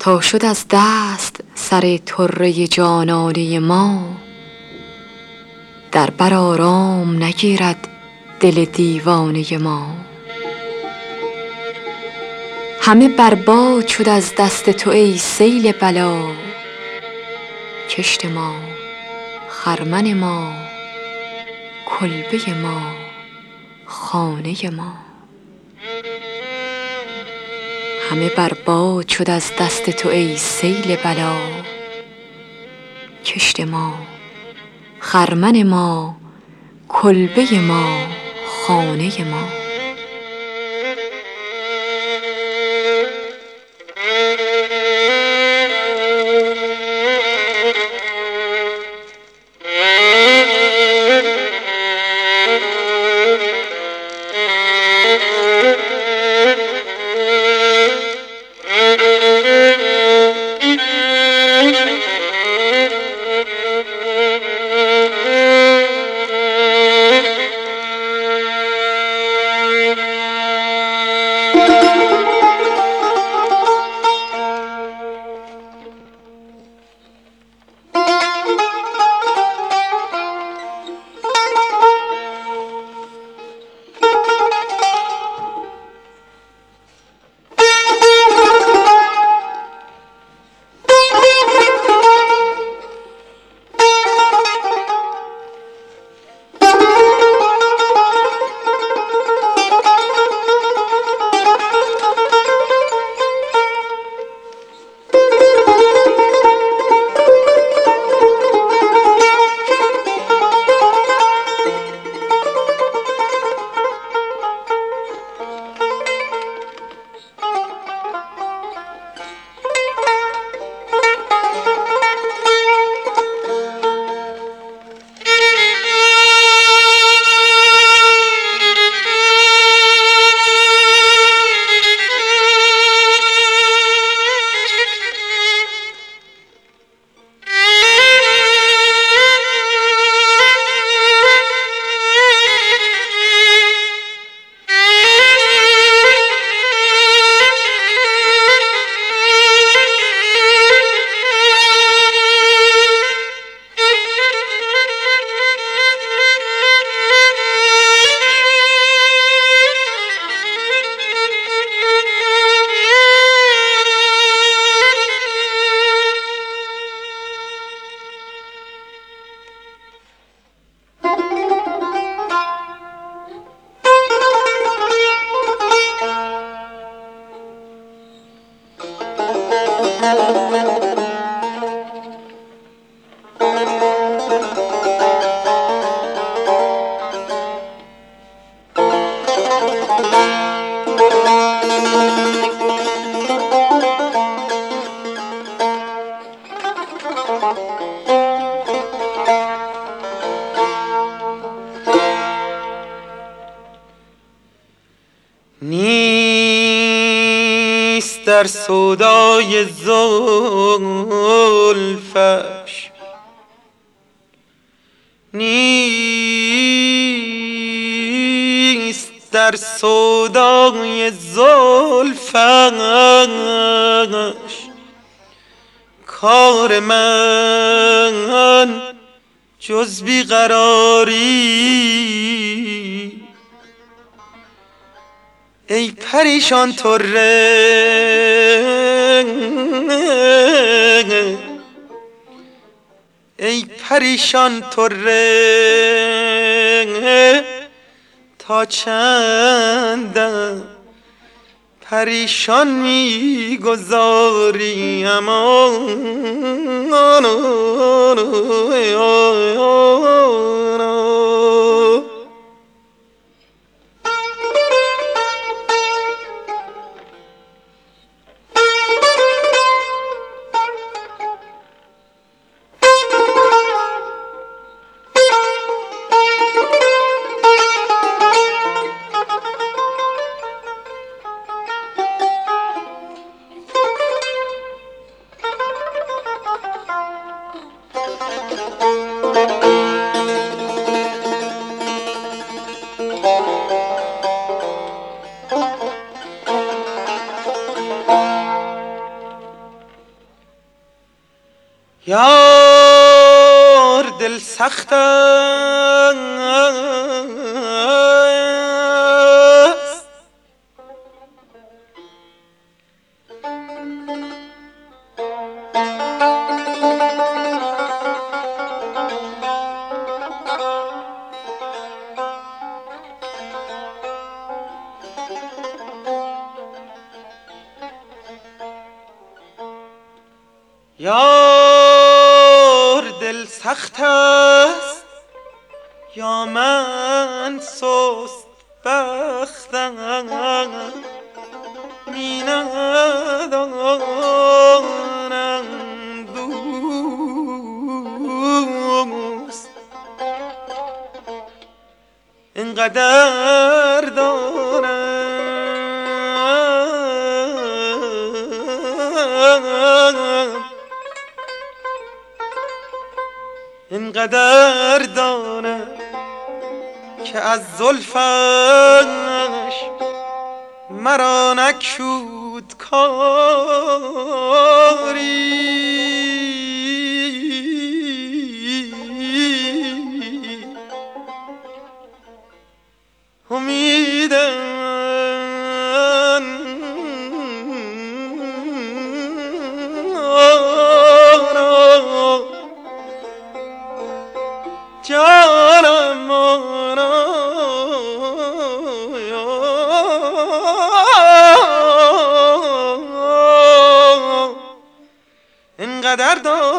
تا شد از دست سر طره جانانه ما، در بر آرام نگیرد دل دیوانه ما. همه برباد شد از دست تو ای سیل بلا، کشت ما، خرمن ما، کلبه ما، خانه ما. همه برباد شد از دست تو ای سیل بلا، کشت ما، خرمن ما، کلبه ما، خانه ما. نیست در سودای زلفش، نیست در سودای زلفش کار من جز بیقراری. ای پریشان طره ای پریشان طره، تا چندم پریشان میگذاری امان. یار دل سخت است، یار دل سخت است یا من سست بختم، می ندانم دوست اینقدر دانم، اینقدر دانم که از زلفش مرا نکشود کاری. امیدم جانم اینقدر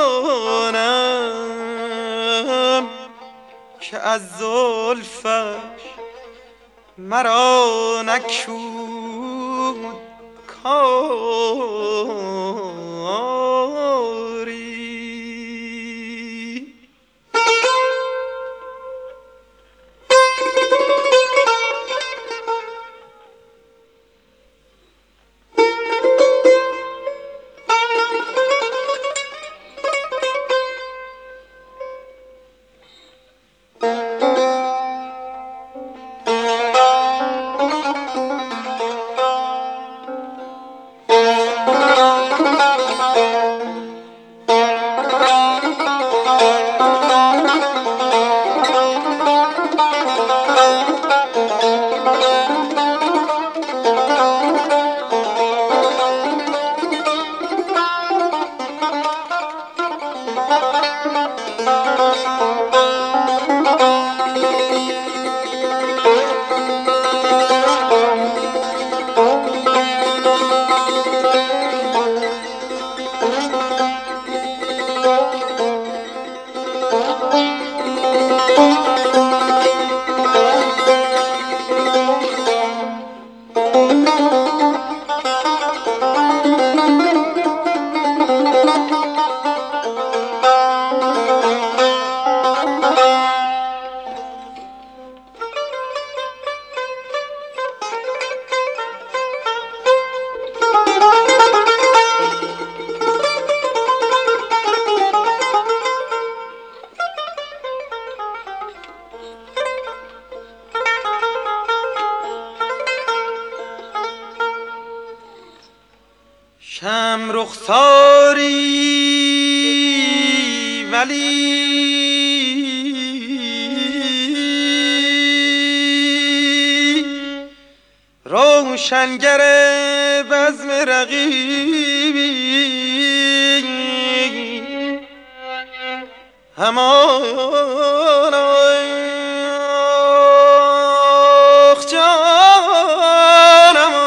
دانم که از زلفش مرا نکشود کاری. شم رخساری ولی روشنگر بزم رقیبی، همان آخ جانم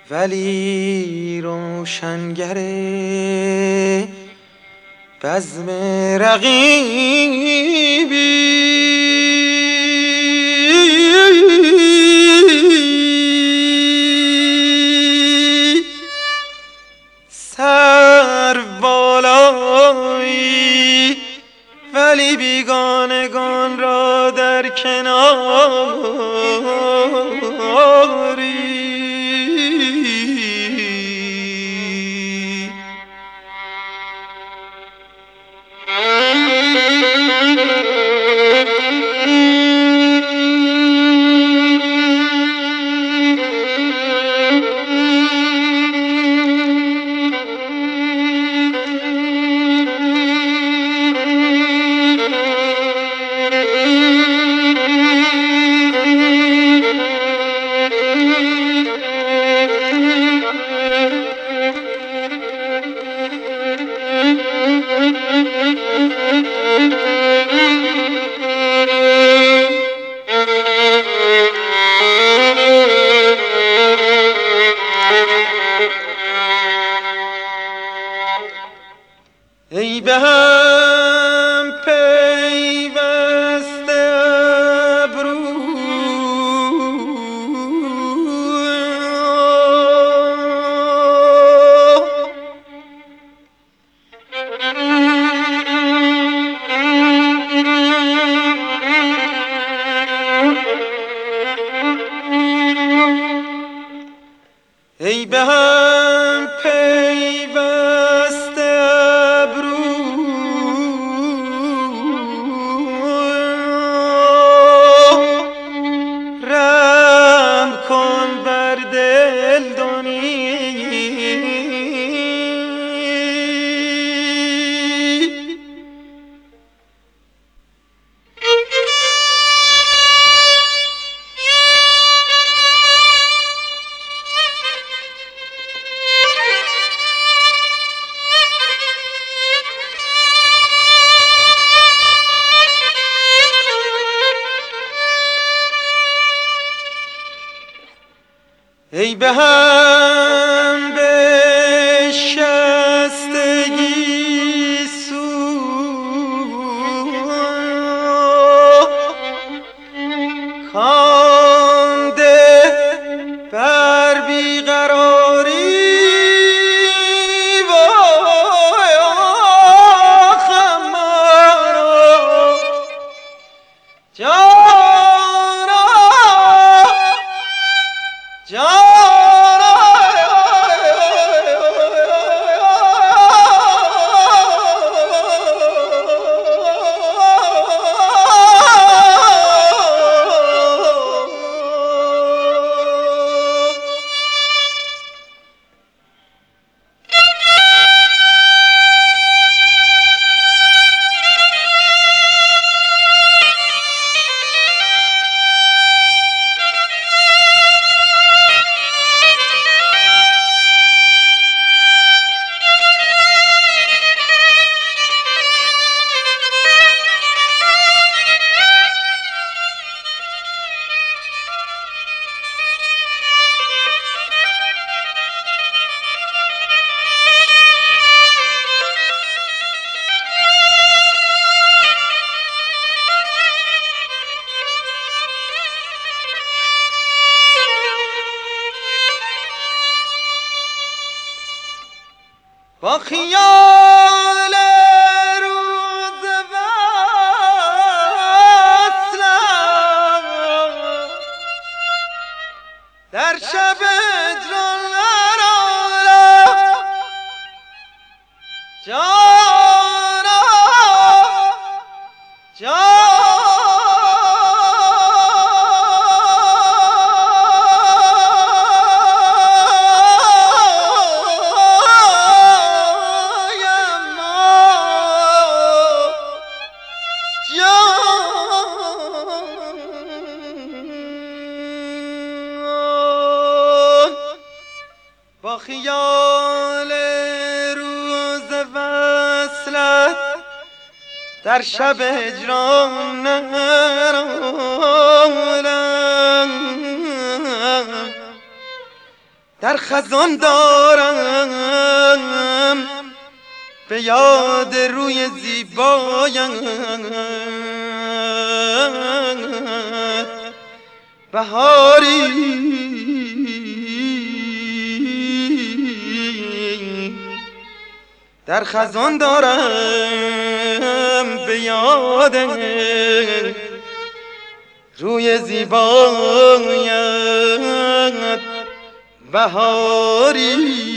ولی روشنگر بزم رقیبی. سر بالایی ولی بیگانگان را در کناری. ای به هم پیوسته ابرو ای به هم پیوسته رحم کن بر دل دونی. ای به هم بشستگی کانده بر بیقراری. وای آخم مرا جانا جانا. با خیال روز وصلم در شب هجران نرارم جانا جانا. با خیال روز وصلت در شب هجران نرانم در خزان دارم به یاد روی زیبایت بهاری در خزان دارم به یاد روی زیبایت بهاری